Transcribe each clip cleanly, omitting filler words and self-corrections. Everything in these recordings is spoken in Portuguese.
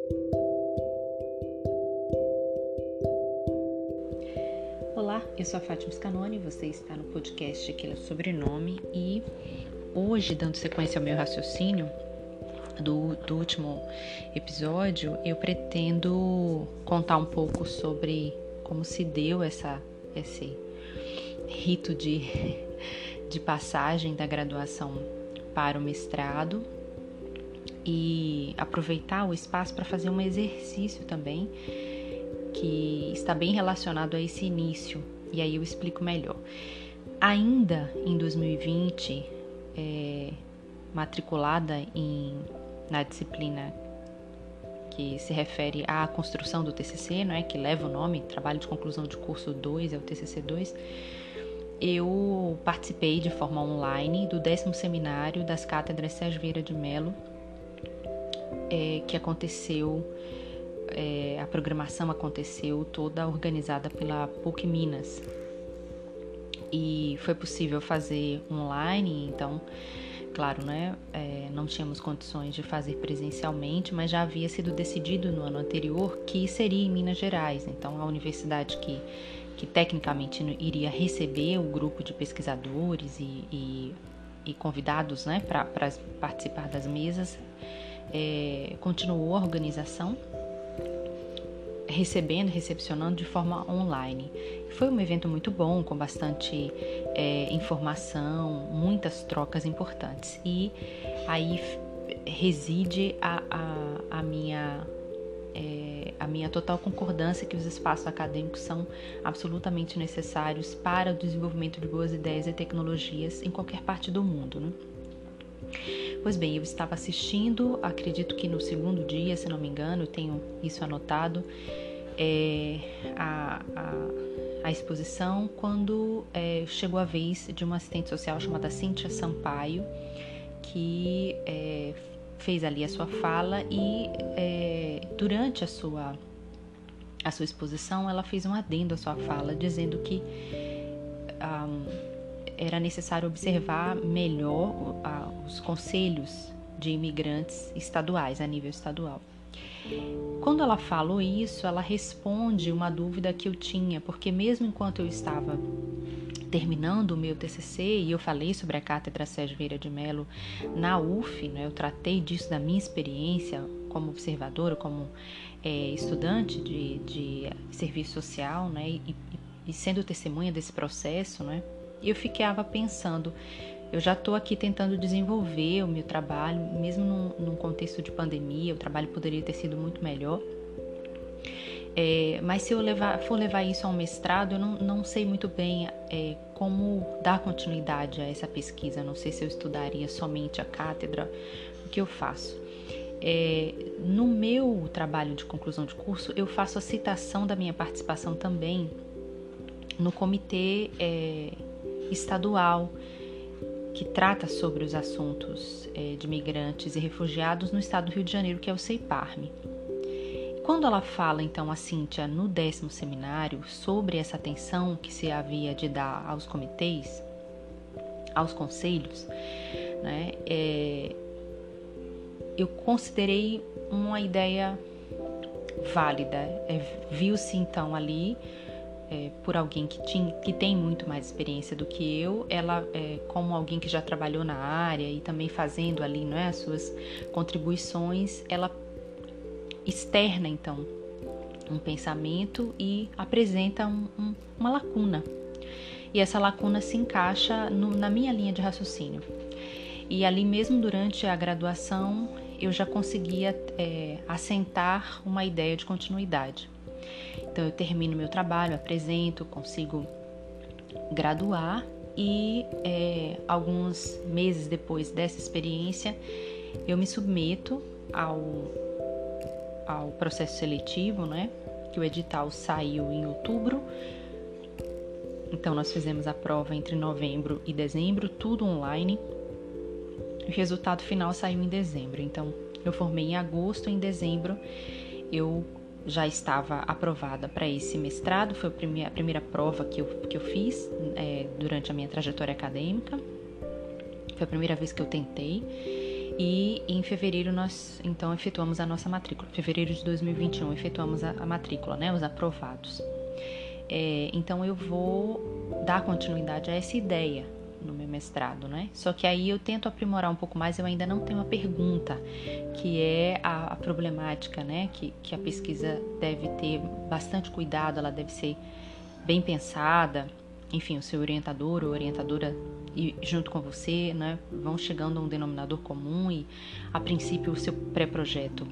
Olá, eu sou a Fátima Scanoni, você está no podcast Aquele Sobrenome e hoje, dando sequência ao meu raciocínio do último episódio, eu pretendo contar um pouco sobre como se deu esse rito de passagem da graduação para o mestrado e aproveitar o espaço para fazer um exercício também que está bem relacionado a esse início, e aí eu explico melhor. Ainda em 2020, matriculada na disciplina que se refere à construção do TCC, né, que leva o nome, Trabalho de Conclusão de Curso 2, é o TCC 2, eu participei de forma online do 10º Seminário das Cátedras Sérgio Vieira de Mello, que aconteceu, a programação aconteceu toda organizada pela PUC Minas. E foi possível fazer online, então, claro, né, não tínhamos condições de fazer presencialmente, mas já havia sido decidido no ano anterior que seria em Minas Gerais. Então, a universidade que tecnicamente iria receber o grupo de pesquisadores e convidados, né, para participar das mesas, continuou a organização, recepcionando de forma online. Foi um evento muito bom, com bastante informação, muitas trocas importantes. E aí reside a minha total concordância que os espaços acadêmicos são absolutamente necessários para o desenvolvimento de boas ideias e tecnologias em qualquer parte do mundo, né? Pois bem, eu estava assistindo, acredito que no segundo dia, se não me engano, tenho isso anotado, a exposição, quando chegou a vez de uma assistente social chamada Cíntia Sampaio, que fez ali a sua fala e durante a sua exposição ela fez um adendo à sua fala, dizendo que era necessário observar melhor os conselhos de imigrantes estaduais, a nível estadual. Quando ela falou isso, ela responde uma dúvida que eu tinha, porque mesmo enquanto eu estava terminando o meu TCC e eu falei sobre a Cátedra Sérgio Vieira de Mello na UF, né, eu tratei disso da minha experiência como observadora, como estudante de serviço social, né, e sendo testemunha desse processo, né, eu ficava pensando, eu já estou aqui tentando desenvolver o meu trabalho, mesmo num contexto de pandemia, o trabalho poderia ter sido muito melhor. Mas se eu for levar isso a um mestrado, eu não sei muito bem como dar continuidade a essa pesquisa. Não sei se eu estudaria somente a cátedra, o que eu faço. No meu trabalho de conclusão de curso, eu faço a citação da minha participação também no comitê estadual que trata sobre os assuntos de migrantes e refugiados no estado do Rio de Janeiro, que é o CEIPARME. Quando ela fala, então, a Cíntia, no 10º seminário, sobre essa atenção que se havia de dar aos comitês, aos conselhos, né, eu considerei uma ideia válida. Viu-se, então, ali, por alguém que tem muito mais experiência do que eu, ela, como alguém que já trabalhou na área e também fazendo ali, não é, as suas contribuições, ela externa, então, um pensamento e apresenta uma lacuna. E essa lacuna se encaixa na minha linha de raciocínio. E ali mesmo durante a graduação, eu já conseguia assentar uma ideia de continuidade. Então, eu termino meu trabalho, apresento, consigo graduar e alguns meses depois dessa experiência, eu me submeto ao processo seletivo, né? Que o edital saiu em outubro. Então, nós fizemos a prova entre novembro e dezembro, tudo online. O resultado final saiu em dezembro. Então, eu formei em agosto, em dezembro eu já estava aprovada para esse mestrado. Foi a primeira prova que eu fiz durante a minha trajetória acadêmica. Foi a primeira vez que eu tentei. E em fevereiro nós, então, efetuamos a nossa matrícula. Fevereiro de 2021, efetuamos a matrícula, né? Os aprovados. Então, eu vou dar continuidade a essa ideia no meu mestrado, né? Só que aí eu tento aprimorar um pouco mais, eu ainda não tenho uma pergunta, que é a problemática, né? Que a pesquisa deve ter bastante cuidado, ela deve ser bem pensada. Enfim, o seu orientador ou orientadora e junto com você, né, vão chegando a um denominador comum e, a princípio, o seu pré-projeto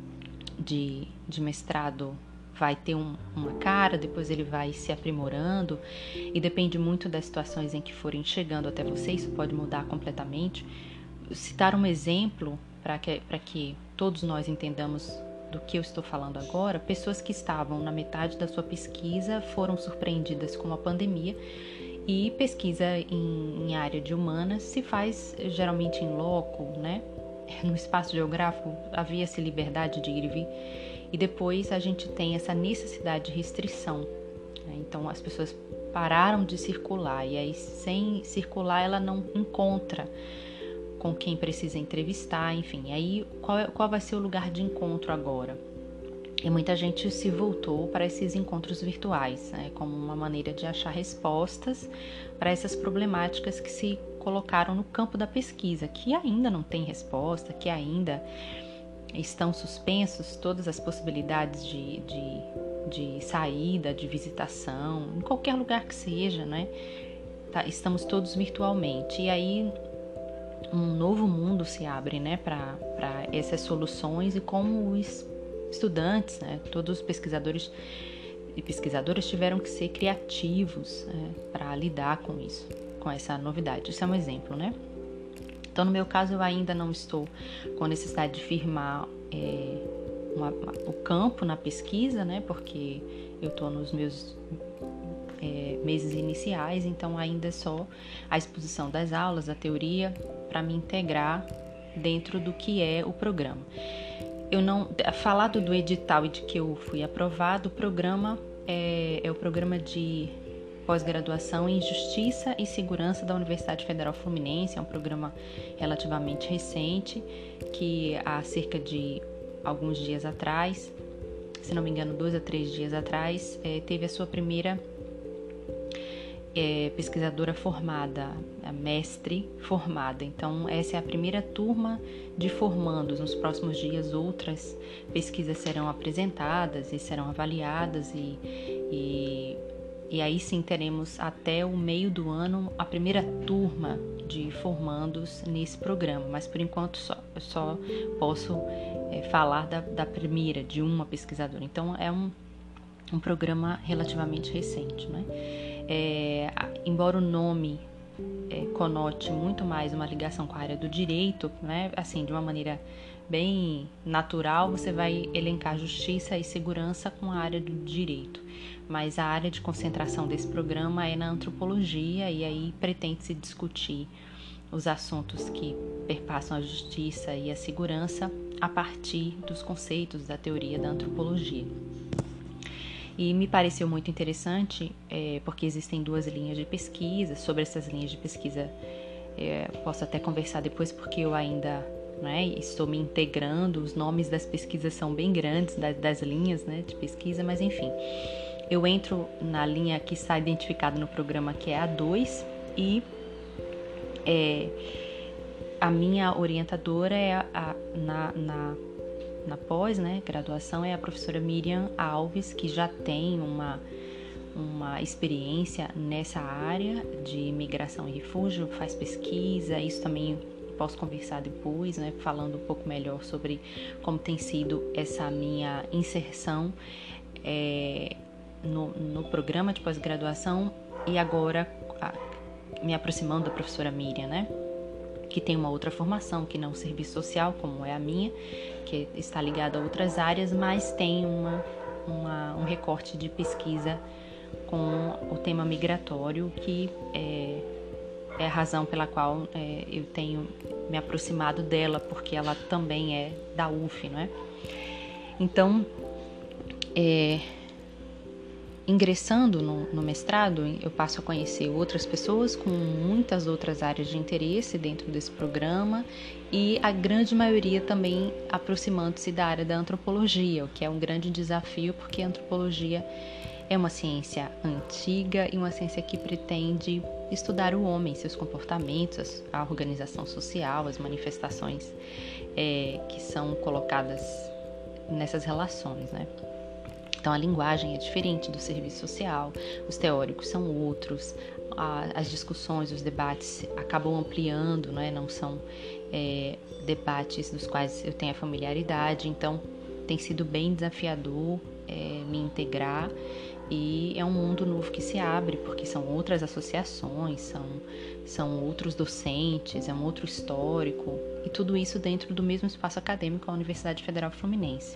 de mestrado vai ter uma cara, depois ele vai se aprimorando e depende muito das situações em que forem chegando até você, isso pode mudar completamente. Citar um exemplo para que todos nós entendamos do que eu estou falando agora: pessoas que estavam na metade da sua pesquisa foram surpreendidas com a pandemia, e pesquisa em área de humanas se faz geralmente em loco, né? No espaço geográfico havia-se liberdade de ir e vir, e depois a gente tem essa necessidade de restrição, né? Então as pessoas pararam de circular, e aí sem circular ela não encontra com quem precisa entrevistar, enfim. Aí qual vai ser o lugar de encontro agora? E muita gente se voltou para esses encontros virtuais, né, como uma maneira de achar respostas para essas problemáticas que se colocaram no campo da pesquisa, que ainda não tem resposta, que ainda estão suspensos todas as possibilidades de saída, de visitação, em qualquer lugar que seja, né? Estamos todos virtualmente. E aí um novo mundo se abre, né, para essas soluções, e como os estudantes, né, todos os pesquisadores e pesquisadoras tiveram que ser criativos, né, para lidar com isso, com essa novidade. Isso é um exemplo, né? Então, no meu caso, eu ainda não estou com necessidade de firmar o campo na pesquisa, né, porque eu estou nos meus meses iniciais, então ainda é só a exposição das aulas, a teoria, para me integrar dentro do que é o programa. Eu não falado do edital e de que eu fui aprovado, o programa é o programa de pós-graduação em Justiça e Segurança da Universidade Federal Fluminense. É um programa relativamente recente, que há cerca de alguns dias atrás, se não me engano 2 a 3 dias atrás, teve a sua primeira pesquisadora formada, a mestre formada. Então, essa é a primeira turma de formandos. Nos próximos dias, outras pesquisas serão apresentadas e serão avaliadas, e aí sim teremos até o meio do ano a primeira turma de formandos nesse programa. Mas, por enquanto, só posso falar da primeira, de uma pesquisadora. Então, é um programa relativamente recente, né? Embora o nome conote muito mais uma ligação com a área do direito, né? Assim, de uma maneira bem natural, você vai elencar justiça e segurança com a área do direito. Mas a área de concentração desse programa é na antropologia, e aí pretende-se discutir os assuntos que perpassam a justiça e a segurança a partir dos conceitos da teoria da antropologia. E me pareceu muito interessante, porque existem 2 linhas de pesquisa. Sobre essas linhas de pesquisa, posso até conversar depois, porque eu ainda, né, estou me integrando. Os nomes das pesquisas são bem grandes, das linhas, né, de pesquisa, mas enfim. Eu entro na linha que está identificada no programa, que é a 2, e a minha orientadora na pós, né, graduação, é a professora Miriam Alves, que já tem uma experiência nessa área de imigração e refúgio, faz pesquisa. Isso também posso conversar depois, né, falando um pouco melhor sobre como tem sido essa minha inserção no programa de pós-graduação, e agora me aproximando da professora Miriam, né, que tem uma outra formação, que não é serviço social, como é a minha, que está ligada a outras áreas, mas tem um recorte de pesquisa com o tema migratório, que é a razão pela qual eu tenho me aproximado dela, porque ela também é da UF, não é? Então, ingressando no mestrado, eu passo a conhecer outras pessoas com muitas outras áreas de interesse dentro desse programa e a grande maioria também aproximando-se da área da antropologia, o que é um grande desafio porque a antropologia é uma ciência antiga e uma ciência que pretende estudar o homem, seus comportamentos, a organização social, as manifestações que são colocadas nessas relações, né? Então, a linguagem é diferente do serviço social, os teóricos são outros, as discussões, os debates acabam ampliando, né? Não são debates dos quais eu tenho a familiaridade, então tem sido bem desafiador me integrar e é um mundo novo que se abre, porque são outras associações, são outros docentes, é um outro histórico, e tudo isso dentro do mesmo espaço acadêmico, a Universidade Federal Fluminense.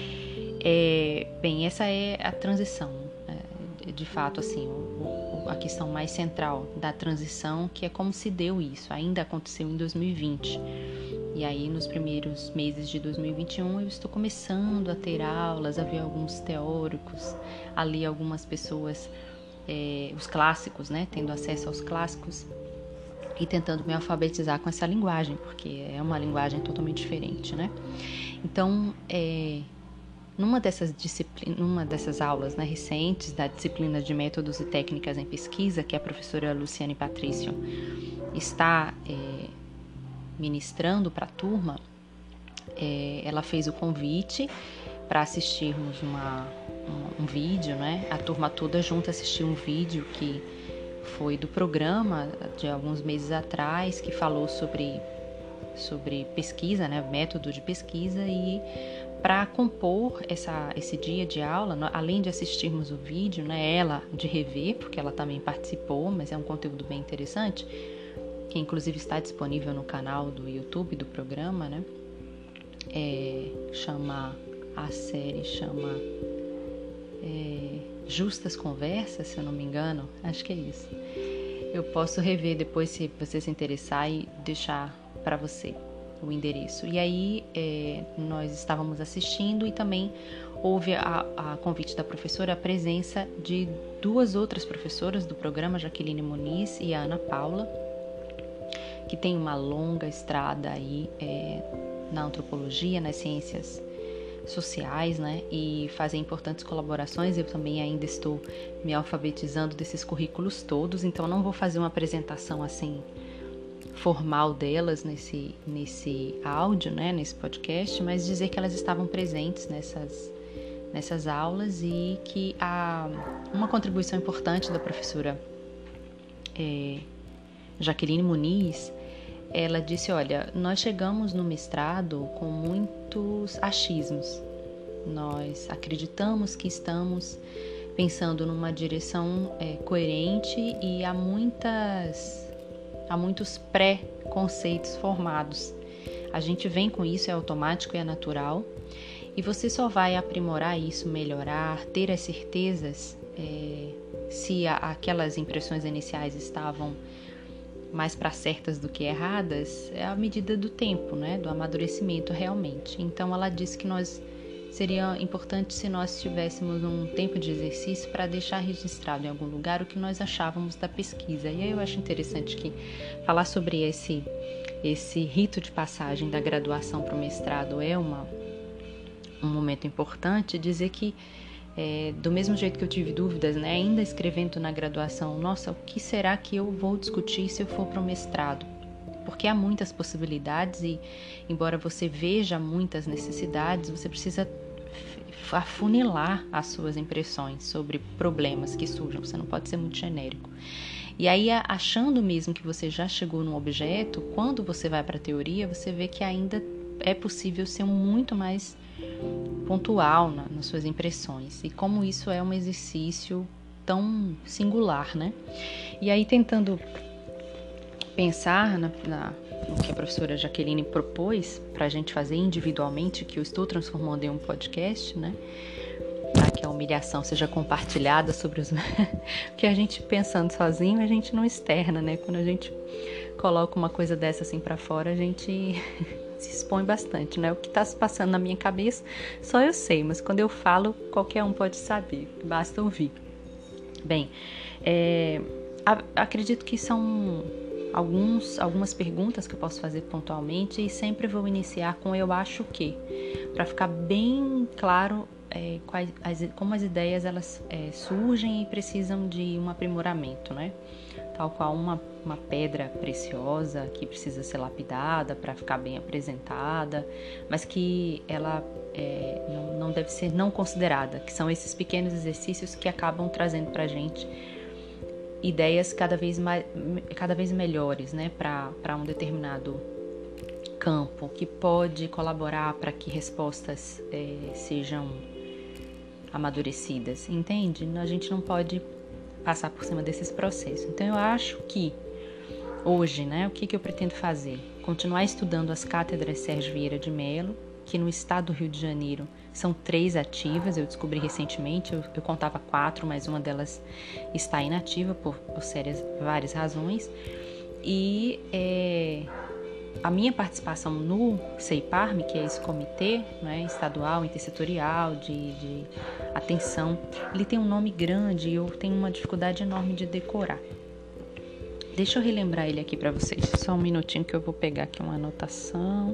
Bem, essa é a transição, de fato, assim, a questão mais central da transição, que é como se deu isso, ainda aconteceu em 2020. E aí, nos primeiros meses de 2021, eu estou começando a ter aulas, a ver alguns teóricos, a ler algumas pessoas, os clássicos, né, tendo acesso aos clássicos e tentando me alfabetizar com essa linguagem, porque é uma linguagem totalmente diferente, né? Então, numa dessas aulas, né, recentes da disciplina de métodos e técnicas em pesquisa, que a professora Luciane Patrício está ministrando para a turma, ela fez o convite para assistirmos um vídeo, né? A turma toda junta assistiu um vídeo que foi do programa de alguns meses atrás, que falou sobre pesquisa, né? Método de pesquisa, e para compor esse dia de aula, além de assistirmos o vídeo, né? Ela de rever, porque ela também participou, mas é um conteúdo bem interessante, que inclusive está disponível no canal do YouTube do programa, né? A série chama Justas Conversas, se eu não me engano, acho que é isso. Eu posso rever depois, se você se interessar, e deixar para você o endereço. E aí nós estávamos assistindo e também houve a convite da professora a presença de duas outras professoras do programa, Jaqueline Muniz e a Ana Paula, que tem uma longa estrada aí na antropologia, nas ciências sociais, né, e fazem importantes colaborações. Eu também ainda estou me alfabetizando desses currículos todos, então não vou fazer uma apresentação assim formal delas nesse áudio, né, nesse podcast, mas dizer que elas estavam presentes nessas aulas e que uma contribuição importante da professora Jaqueline Muniz, ela disse: olha, nós chegamos no mestrado com muitos achismos. Nós acreditamos que estamos pensando numa direção coerente e há muitos pré-conceitos formados. A gente vem com isso, é automático e é natural. E você só vai aprimorar isso, melhorar, ter as certezas se aquelas impressões iniciais estavam mais para certas do que erradas, é a medida do tempo, né, do amadurecimento realmente. Então ela disse que seria importante se nós tivéssemos um tempo de exercício para deixar registrado em algum lugar o que nós achávamos da pesquisa. E aí eu acho interessante que falar sobre esse rito de passagem da graduação para o mestrado é um momento importante, dizer que do mesmo jeito que eu tive dúvidas, né, ainda escrevendo na graduação, nossa, o que será que eu vou discutir se eu for para o mestrado? Porque há muitas possibilidades e, embora você veja muitas necessidades, você precisa afunilar as suas impressões sobre problemas que surjam, você não pode ser muito genérico. E aí, achando mesmo que você já chegou num objeto, quando você vai para a teoria, você vê que ainda é possível ser muito mais pontual nas suas impressões, e como isso é um exercício tão singular, né? E aí, tentando pensar no que a professora Jaqueline propôs para a gente fazer individualmente, que eu estou transformando em um podcast, né? Para que a humilhação seja compartilhada sobre os... Porque a gente pensando sozinho, a gente não externa, né? Quando a gente coloca uma coisa dessa assim para fora, a gente se expõe bastante, né? O que está se passando na minha cabeça só eu sei, mas quando eu falo, qualquer um pode saber, basta ouvir. Bem, acredito que são algumas perguntas que eu posso fazer pontualmente e sempre vou iniciar com eu acho que, para ficar bem claro como as ideias elas surgem e precisam de um aprimoramento, né? Tal qual uma pedra preciosa que precisa ser lapidada para ficar bem apresentada, mas que ela não deve ser não considerada, que são esses pequenos exercícios que acabam trazendo para a gente ideias cada vez melhores, né, para um determinado campo, que pode colaborar para que respostas sejam amadurecidas, entende? A gente não pode passar por cima desses processos. Então eu acho que hoje, né, o que eu pretendo fazer? Continuar estudando as cátedras Sérgio Vieira de Mello, que no estado do Rio de Janeiro são 3 ativas, eu descobri recentemente, eu contava 4, mas uma delas está inativa por várias razões. E a minha participação no CEIPARME, que é esse comitê, né, estadual, intersetorial de atenção, ele tem um nome grande e eu tenho uma dificuldade enorme de decorar. Deixa eu relembrar ele aqui para vocês. Só um minutinho que eu vou pegar aqui uma anotação.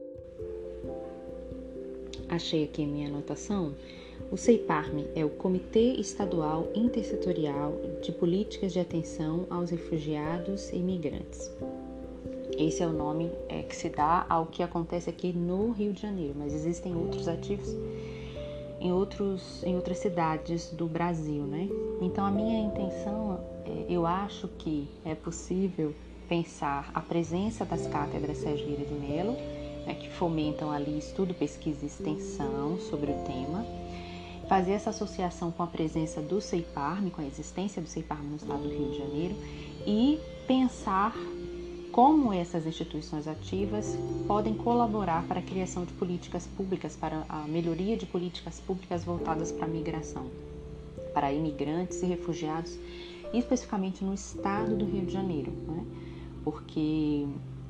Achei aqui minha anotação. O CEIPARME é o Comitê Estadual Intersetorial de Políticas de Atenção aos Refugiados e Imigrantes. Esse é o nome que se dá ao que acontece aqui no Rio de Janeiro, mas existem outros ativos em outras cidades do Brasil, né? Então a minha intenção, eu acho que é possível pensar a presença das cátedras Sérgio Vieira de Mello, que fomentam ali estudo, pesquisa e extensão sobre o tema, fazer essa associação com a presença do CEIPARME, com a existência do CEIPARME no estado do Rio de Janeiro e pensar como essas instituições ativas podem colaborar para a criação de políticas públicas, para a melhoria de políticas públicas voltadas para a migração, para imigrantes e refugiados, especificamente no estado do Rio de Janeiro, né? Porque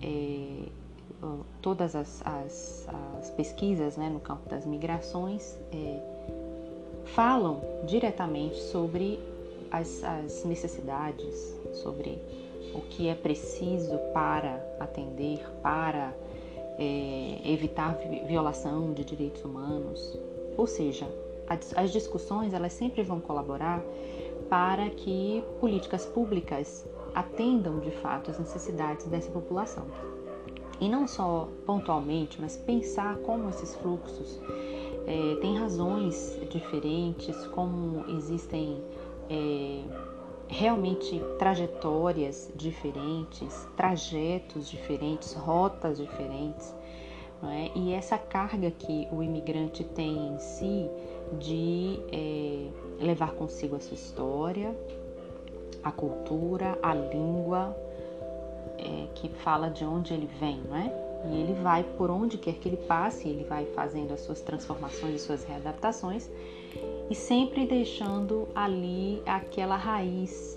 todas as pesquisas, né, no campo das migrações falam diretamente sobre as necessidades, sobre o que é preciso para atender, para evitar violação de direitos humanos. Ou seja, as discussões elas sempre vão colaborar para que políticas públicas atendam de fato as necessidades dessa população. E não só pontualmente, mas pensar como esses fluxos têm razões diferentes, como existem realmente trajetórias diferentes, trajetos diferentes, rotas diferentes, não é? E essa carga que o imigrante tem em si de levar consigo a sua história, a cultura, a língua, que fala de onde ele vem, não é? E ele vai por onde quer que ele passe, ele vai fazendo as suas transformações, as suas readaptações e sempre deixando ali aquela raiz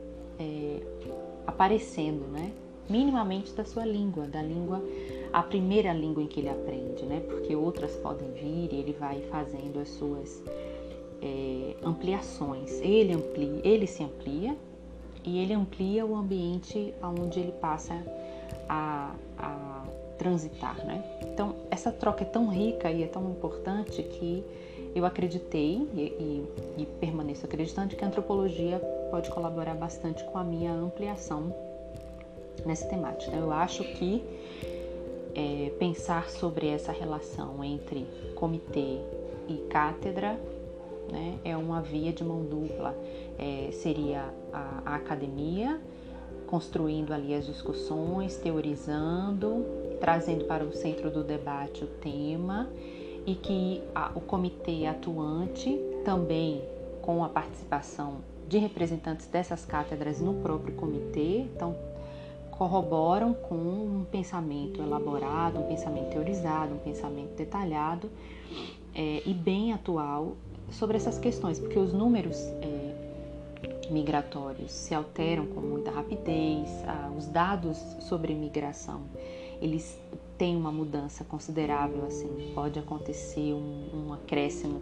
aparecendo, né? Minimamente da sua língua, a primeira língua em que ele aprende, né? Porque outras podem vir e ele vai fazendo as suas ampliações. Ele se amplia e ele amplia o ambiente onde ele passa a transitar, né? Então, essa troca é tão rica e é tão importante que eu acreditei e permaneço acreditando que a antropologia pode colaborar bastante com a minha ampliação nessa temática. Eu acho que pensar sobre essa relação entre comitê e cátedra, né, é uma via de mão dupla. Seria a academia construindo ali as discussões, teorizando, trazendo para o centro do debate o tema, e que o comitê atuante, também com a participação de representantes dessas cátedras no próprio comitê, então corroboram com um pensamento elaborado, um pensamento teorizado, um pensamento detalhado e bem atual sobre essas questões, porque os números migratórios se alteram com muita rapidez, os dados sobre imigração, eles têm uma mudança considerável, assim, pode acontecer um acréscimo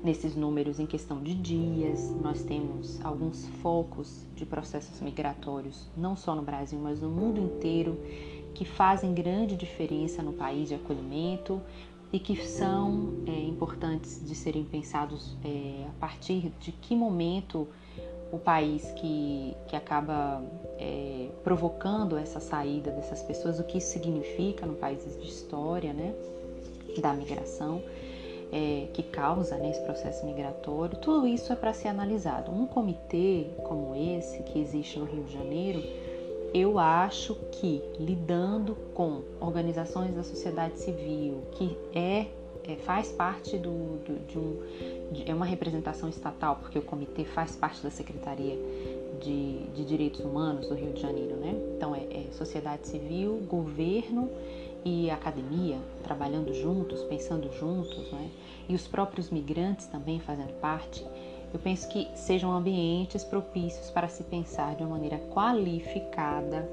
nesses números em questão de dias. Nós temos alguns focos de processos migratórios, não só no Brasil, mas no mundo inteiro, que fazem grande diferença no país de acolhimento e que são importantes de serem pensados a partir de que momento o país que acaba provocando essa saída dessas pessoas, o que isso significa no país de história, né, da migração, que causa, né, esse processo migratório. Tudo isso é para ser analisado. Um comitê como esse que existe no Rio de Janeiro, eu acho que lidando com organizações da sociedade civil, que faz parte é uma representação estatal, porque o comitê faz parte da Secretaria de Direitos Humanos do Rio de Janeiro, né? Então é sociedade civil, governo e academia trabalhando juntos, pensando juntos, né? E os próprios migrantes também fazendo parte. Eu penso que sejam ambientes propícios para se pensar de uma maneira qualificada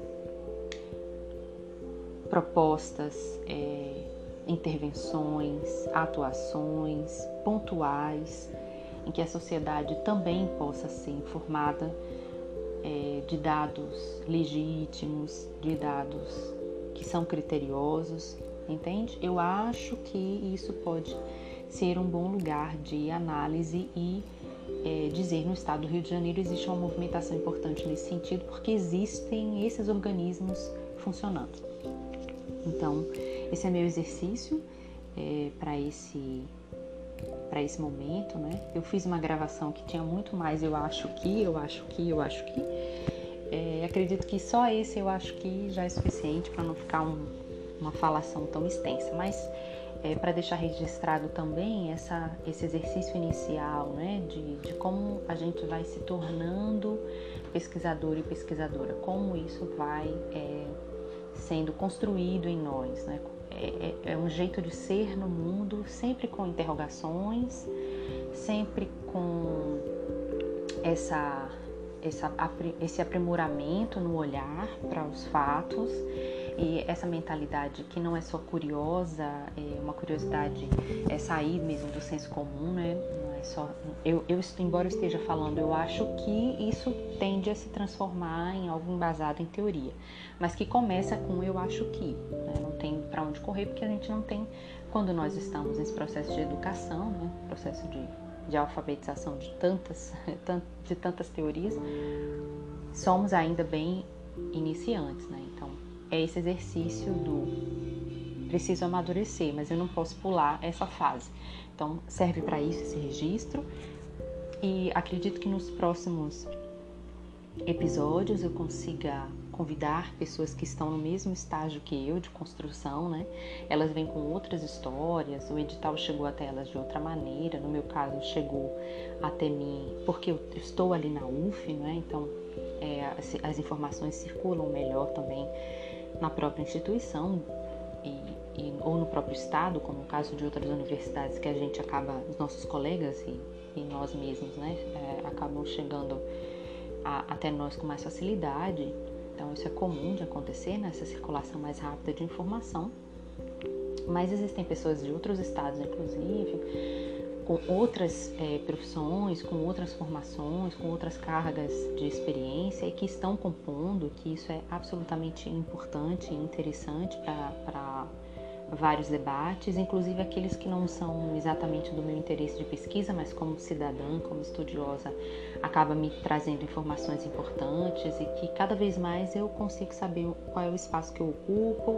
propostas, intervenções, atuações pontuais, em que a sociedade também possa ser informada de dados legítimos, de dados que são criteriosos, entende? Eu acho que isso pode ser um bom lugar de análise e dizer no estado do Rio de Janeiro existe uma movimentação importante nesse sentido, porque existem esses organismos funcionando. Então, esse é meu exercício para esse momento, né? Eu fiz uma gravação que tinha muito mais eu acho que. Acredito que só esse eu acho que já é suficiente para não ficar uma falação tão extensa, mas para deixar registrado também esse exercício inicial, né, de como a gente vai se tornando pesquisador e pesquisadora, como isso vai sendo construído em nós, né? É um jeito de ser no mundo, sempre com interrogações, sempre com esse aprimoramento no olhar para os fatos, e essa mentalidade que não é só curiosa, é uma curiosidade, sair mesmo do senso comum, né? Não é só embora eu esteja falando, eu acho que isso tende a se transformar em algo embasado em teoria, mas que começa com eu acho que, né? Não tem para onde correr, porque a gente não tem, quando nós estamos nesse processo de educação, né? Processo de alfabetização de tantas teorias, somos ainda bem iniciantes, né? Então, é esse exercício do preciso amadurecer, mas eu não posso pular essa fase. Então, serve para isso esse registro, e acredito que nos próximos episódios eu consiga convidar pessoas que estão no mesmo estágio que eu de construção, né? Elas vêm com outras histórias, o edital chegou até elas de outra maneira, no meu caso chegou até mim porque eu estou ali na UF, né? Então as informações circulam melhor também na própria instituição ou no próprio estado, como o caso de outras universidades que a gente acaba, os nossos colegas e nós mesmos, né? Acabam chegando até nós com mais facilidade. Então isso é comum de acontecer, nessa circulação mais rápida de informação. Mas existem pessoas de outros estados, inclusive, com outras profissões, com outras formações, com outras cargas de experiência, e que estão compondo, que isso é absolutamente importante e interessante para vários debates, inclusive aqueles que não são exatamente do meu interesse de pesquisa, mas como cidadã, como estudiosa, acaba me trazendo informações importantes, e que cada vez mais eu consigo saber qual é o espaço que eu ocupo,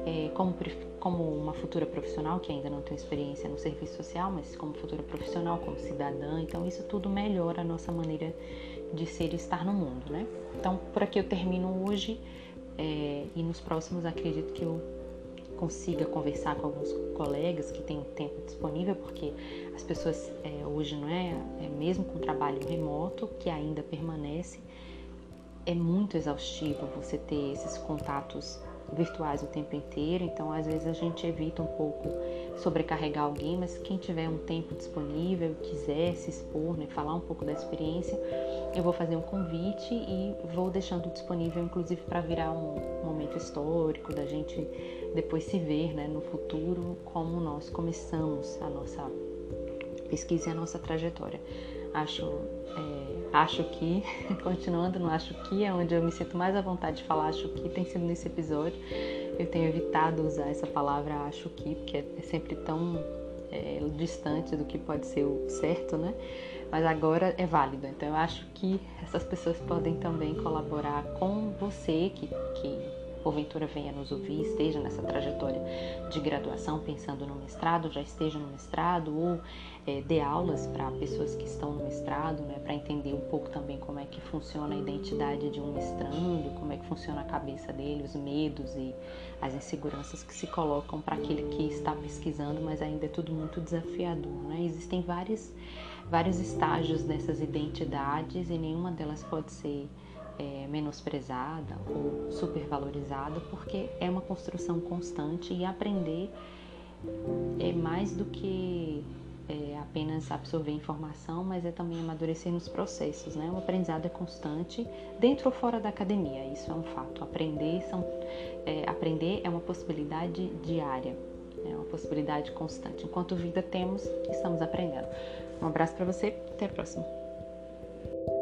como uma futura profissional, que ainda não tenho experiência no serviço social, mas como futura profissional, como cidadã. Então isso tudo melhora a nossa maneira de ser e estar no mundo, né? Então por aqui eu termino hoje, e nos próximos acredito que eu consiga conversar com alguns colegas que têm tempo disponível, porque as pessoas hoje, não mesmo com o trabalho remoto, que ainda permanece, é muito exaustivo você ter esses contatos virtuais o tempo inteiro. Então às vezes a gente evita um pouco sobrecarregar alguém, mas quem tiver um tempo disponível, quiser se expor, né, falar um pouco da experiência, eu vou fazer um convite e vou deixando disponível, inclusive para virar um momento histórico da gente depois se ver, né, no futuro, como nós começamos a nossa Pesquise a nossa trajetória. Acho que, continuando no acho que, é onde eu me sinto mais à vontade de falar acho que, tem sido nesse episódio. Eu tenho evitado usar essa palavra acho que, porque é sempre tão distante do que pode ser o certo, né? Mas agora é válido. Então eu acho que essas pessoas podem também colaborar com você que porventura venha nos ouvir, esteja nessa trajetória de graduação, pensando no mestrado, já esteja no mestrado, ou dê aulas para pessoas que estão no mestrado, né, para entender um pouco também como é que funciona a identidade de um mestrando, como é que funciona a cabeça dele, os medos e as inseguranças que se colocam para aquele que está pesquisando, mas ainda é tudo muito desafiador, né? Existem vários estágios dessas identidades e nenhuma delas pode ser menosprezada ou supervalorizada, porque é uma construção constante e aprender é mais do que apenas absorver informação, mas é também amadurecer nos processos, né? O aprendizado é constante, dentro ou fora da academia, isso é um fato. Aprender é uma possibilidade diária, é uma possibilidade constante. Enquanto vida temos, estamos aprendendo. Um abraço para você, até a próxima.